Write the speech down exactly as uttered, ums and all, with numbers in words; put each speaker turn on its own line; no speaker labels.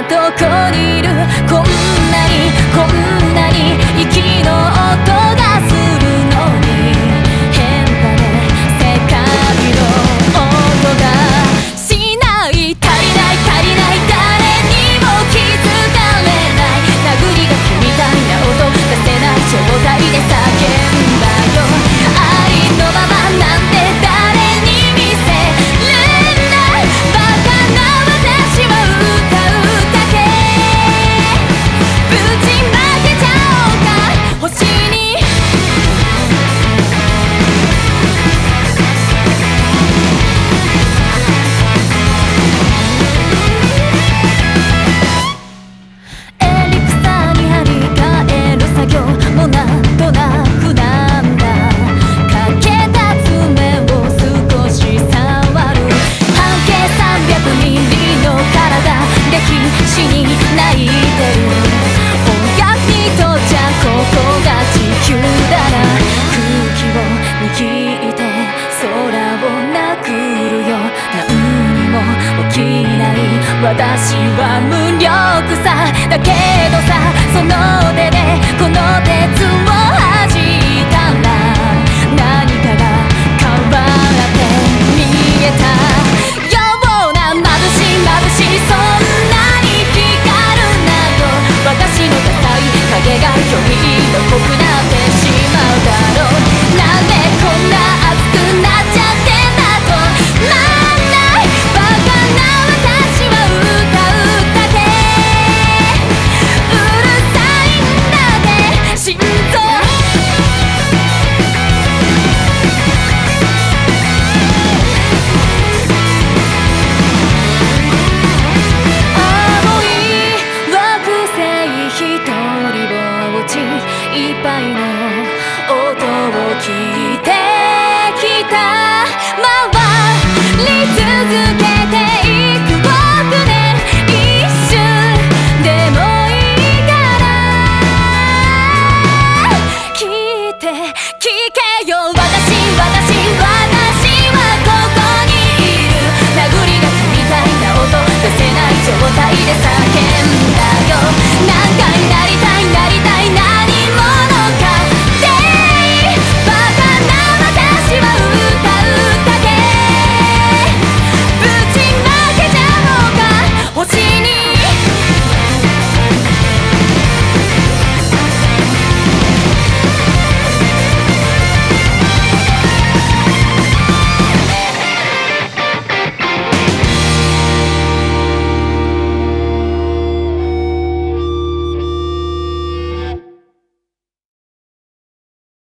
などこにいる。こんなにこんなに息の音がするのに変だね世界の音がしない。足りない足りない誰にも気づかれない。殴り書きみたいな音出せない状態で叫んだよ。ありのままなんて誰に見せるんだ。バカな私は歌うだけ。ぶちまけちゃおうか星に。エリクサに張り替える作業もなんとなくなんだ。かけた爪を少し触る。半径さんびゃくミリの体歴史に泣いてる。音楽にとっちゃここが地球だな。空気を握って空を殴るよ。何にも起きない私は無力さだけどさ、その手でこの鉄を弾いたら何かが変わって見えたような。眩しい眩しいそんなに光るなど私のダサい影がより色濃くなってしまうだろう。なんでこんな熱くなっちゃってんだとなんない。バカな私は歌うだけ。うるさいんだって心臓。青い惑星ひとりぼっちいっぱいの音を聞いてきた。回り続けていく億年一瞬でもいいから聞いて聞けよ。私私私はここにいる。殴り書きみたいな音出せない状態で叫